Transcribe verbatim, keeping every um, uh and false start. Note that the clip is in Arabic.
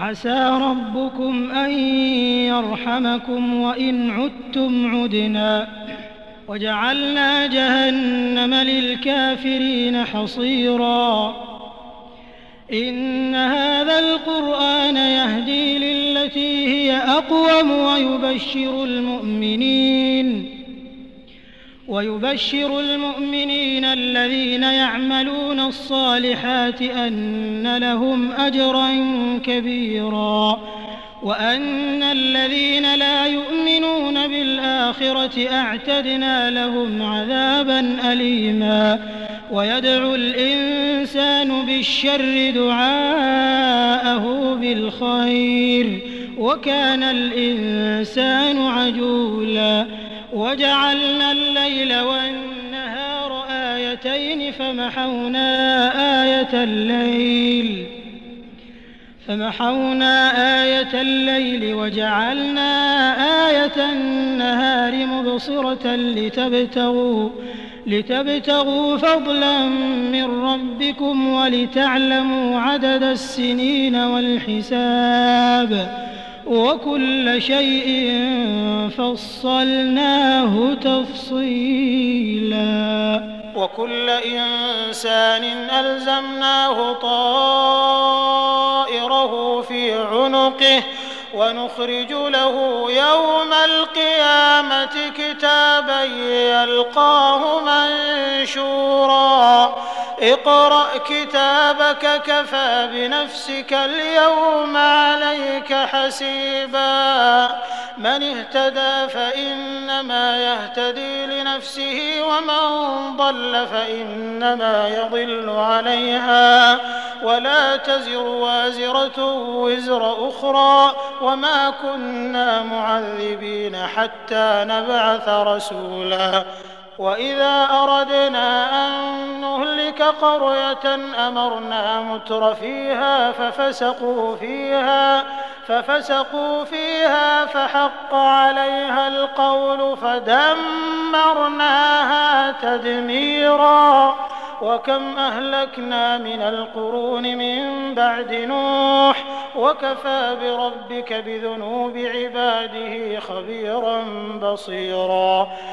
عسى ربكم أن يرحمكم وإن عدتم عدنا وجعلنا جهنم للكافرين حصيرا إن هذا القرآن يهدي للتي هي أقوم ويبشر المؤمنين ويبشر المؤمنين الذين يعملون الصالحات أن لهم أجرا كبيرا وأن الذين لا يؤمنون بالآخرة أعتدنا لهم عذابا أليما ويدعو الإنسان بالشر دعاءه بالخير وكان الإنسان عجولا وجعلنا الليل والنهار آيتين فمحونا آية الليل فمحونا آية الليل وجعلنا آية النهار مبصرة لتبتغوا لتبتغوا فضلا من ربكم ولتعلموا عدد السنين والحساب وكل شيء فصلناه تفصيلا وكل إنسان ألزمناه طائره في عنقه ونخرج له يوم القيامة كتابا يلقاه منشورا اقرأ كتابك كفى بنفسك اليوم عليك حسيبا من اهتدى فإنما يهتدي لنفسه ومن ضل فإنما يضل عليها ولا تزر وازرة وزر أخرى وما كنا معذبين حتى نبعث رسولا وإذا أردنا أن نهلك قرية أمرنا متر فيها ففسقوا فيها ففسقوا فيها فحق عليها القول فدمرناها تدميرا وكم أهلكنا من القرون من بعد نوح وكفى بربك بذنوب عباده خبيرا بصيرا